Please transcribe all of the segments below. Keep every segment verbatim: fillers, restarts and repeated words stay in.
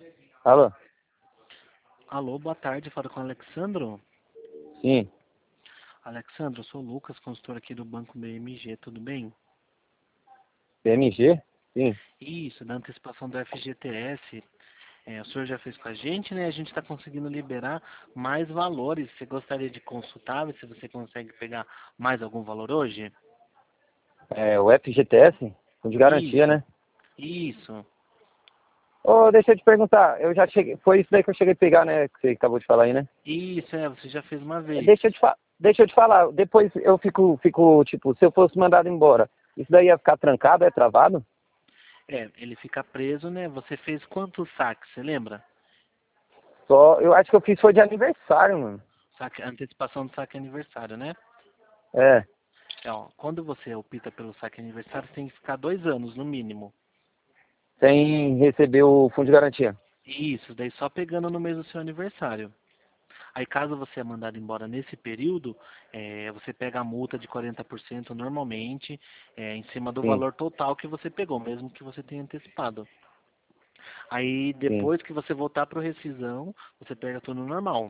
Alô? Alô, boa tarde, falo com o Alexandro. Sim. Alexandro, eu sou o Lucas, consultor aqui do Banco B M G, tudo bem? B M G? Sim. Isso, da antecipação do F G T S. É, o senhor já fez com a gente, né? A gente está conseguindo liberar mais valores. Você gostaria de consultar, ver se você consegue pegar mais algum valor hoje? É o F G T S? Fundo de garantia, Isso, né? isso. Ô, deixa eu te perguntar, eu já cheguei, foi isso daí que eu cheguei a pegar, né? Que você acabou de falar aí, né? Isso, é, você já fez uma vez. Deixa eu te, fa deixa eu te falar, depois eu fico, fico, tipo, se eu fosse mandado embora, isso daí ia ficar trancado, é travado? É, ele fica preso, né? Você fez quantos saques, você lembra? Só, eu acho que eu fiz foi de aniversário, mano. Saque, antecipação do saque aniversário, né? É, É, ó, quando você opta pelo saque aniversário, você tem que ficar dois anos, no mínimo. sem receber o fundo de garantia. Isso, daí só pegando no mês do seu aniversário. Aí caso você é mandado embora nesse período, é, você pega a multa de quarenta por cento normalmente, é, em cima do Sim, valor total que você pegou, mesmo que você tenha antecipado. Aí sim. depois que você voltar para o rescisão, você pega tudo normal.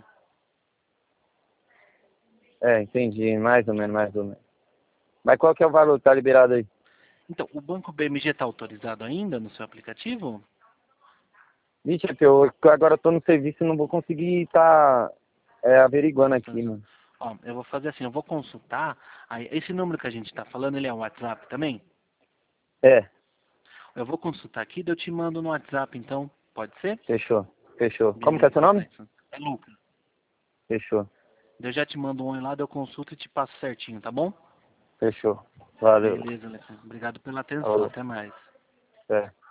É, entendi, mais ou menos, mais ou menos. Mas qual que é o valor que tá liberado aí? Então, o Banco B M G está autorizado ainda no seu aplicativo? Vixe, é que eu que agora eu tô no serviço e não vou conseguir estar é, averiguando aqui, Então, mano. ó, eu vou fazer assim, eu vou consultar. Aí, esse número que a gente está falando, ele é um WhatsApp também? É, Eu vou consultar aqui, daí eu te mando no WhatsApp, então. Pode ser? fechou, fechou. Como que é seu Beleza, nome? Alexa. É Lucas. Fechou, Daí eu já te mando um oi lá, daí eu consulto e te passo certinho, tá bom? fechou. Valeu. Beleza, Alexa. Obrigado pela atenção. Falou. Até mais. É.